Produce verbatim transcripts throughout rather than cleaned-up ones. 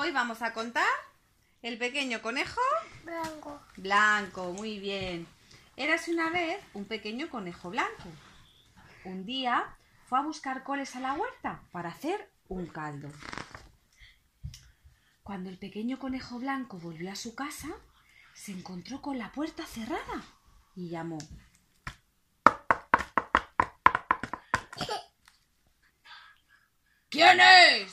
Hoy vamos a contar el pequeño conejo blanco. Blanco, muy bien. Érase una vez un pequeño conejo blanco. Un día fue a buscar coles a la huerta para hacer un caldo. Cuando el pequeño conejo blanco volvió a su casa, se encontró con la puerta cerrada y llamó. ¿Quién es?,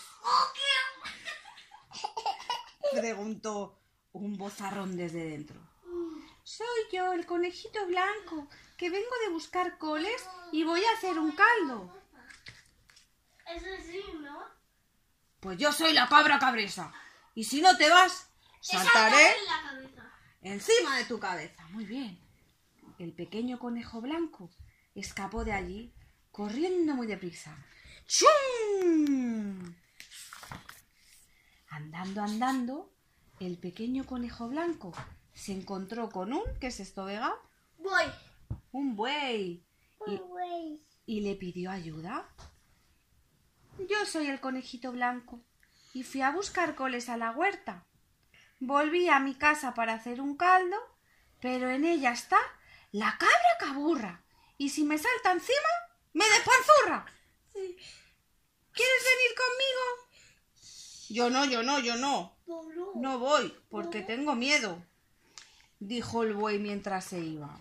preguntó un vozarrón desde dentro. Soy yo, el conejito blanco, que vengo de buscar coles y voy a hacer un caldo. Eso sí, ¿no? Pues yo soy la cabra cabresa, y si no te vas, saltaré en la cabeza. encima de tu cabeza. Muy bien. El pequeño conejo blanco escapó de allí, corriendo muy deprisa. ¡Chum! Andando, andando, el pequeño conejo blanco se encontró con un... ¿Qué es esto, Vega? Voy. Un buey. Y, Voy. y le pidió ayuda. Yo soy el conejito blanco y fui a buscar coles a la huerta. Volví a mi casa para hacer un caldo, pero en ella está la cabra caburra. Y si me salta encima, me despanzurra. Sí. ¿Quieres venir conmigo? Yo no, yo no, yo no. No, no. No voy, porque tengo miedo, dijo el buey mientras se iba.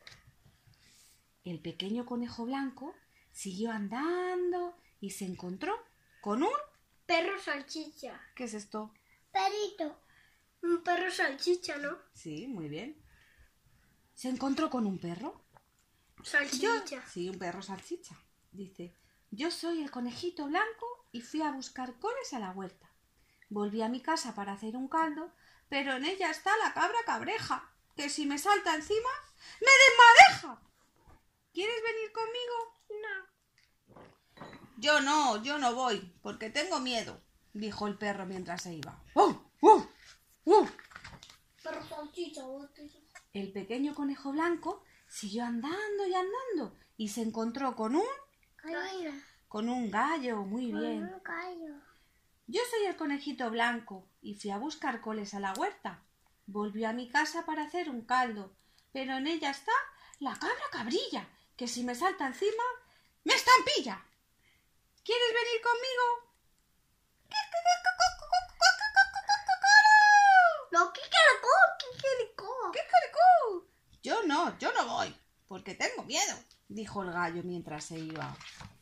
El pequeño conejo blanco siguió andando y se encontró con un... Perro salchicha. ¿Qué es esto? Perito. Un perro salchicha, ¿no? Sí, muy bien. Se encontró con un perro. Salchicha. Yo... Sí, un perro salchicha. Dice, yo soy el conejito blanco y fui a buscar coles a la huerta. Volví a mi casa para hacer un caldo, pero en ella está la cabra cabreja, que si me salta encima, ¡me desmadeja! ¿Quieres venir conmigo? No. Yo no, yo no voy, porque tengo miedo, dijo el perro mientras se iba. ¡Uh, uh, uh! Perro salchicha. El pequeño conejo blanco siguió andando y andando y se encontró con un... Gallo. Con un gallo, muy Con bien. un gallo. Yo soy el conejito blanco y fui a buscar coles a la huerta. Volví a mi casa para hacer un caldo, pero en ella está la cabra cabrilla, que si me salta encima, me estampilla. ¿Quieres venir conmigo? No, quiquericó, quiquericó. ¡Kikericú! Yo no, yo no voy, porque tengo miedo, dijo el gallo mientras se iba.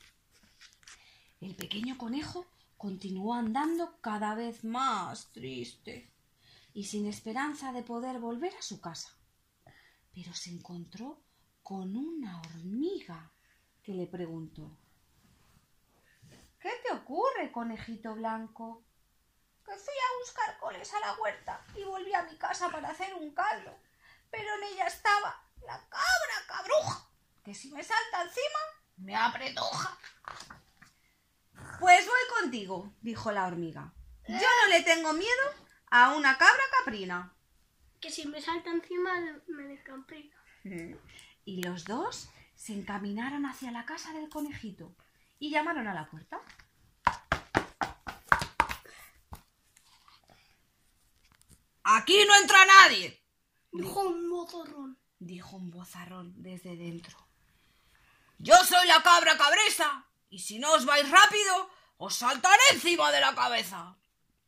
El pequeño conejo continuó andando cada vez más triste y sin esperanza de poder volver a su casa. Pero se encontró con una hormiga que le preguntó: ¿Qué te ocurre, conejito blanco? Que fui a buscar coles a la huerta y volví a mi casa para hacer un caldo, pero en ella estaba la cabra cabruja, que si me salta encima, me apretuja. Pues voy contigo, dijo la hormiga. Yo no le tengo miedo a una cabra caprina. Que si me salta encima me descampina. Y los dos se encaminaron hacia la casa del conejito y llamaron a la puerta. ¡Aquí no entra nadie!, Dijo un vozarrón. dijo un vozarrón desde dentro. Yo soy la cabra cabresa, y si no os vais rápido, os saltaré encima de la cabeza.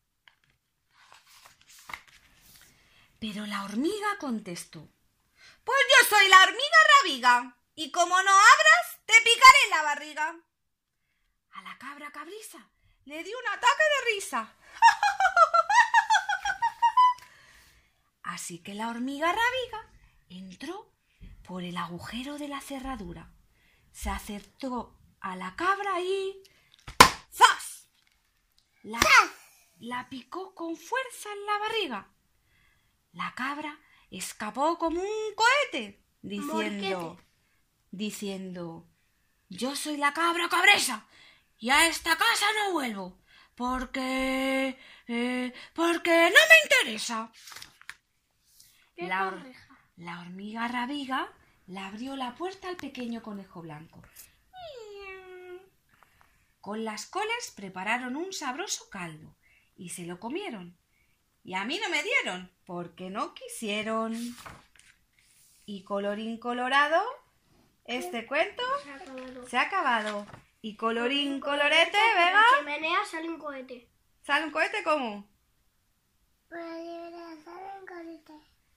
Pero la hormiga contestó: Pues yo soy la hormiga rabiga, y como no abras, te picaré en la barriga. A la cabra cabrisa le dio un ataque de risa. Así que la hormiga rabiga entró por el agujero de la cerradura, se acercó a la cabra y... ¡zas! La, la picó con fuerza en la barriga. La cabra escapó como un cohete, diciendo, Morquete. diciendo, yo soy la cabra cabresa y a esta casa no vuelvo, porque... Eh, porque no me interesa. La, hor- la hormiga rabiga le abrió la puerta al pequeño conejo blanco. Con las coles prepararon un sabroso caldo y se lo comieron. Y a mí no me dieron, porque no quisieron. Y colorín colorado, este cuento Se ha acabado. se ha acabado. Y colorín colorete, Por Vega, la chimenea sale un cohete. ¿sale un cohete cómo? Por la liberación en corte.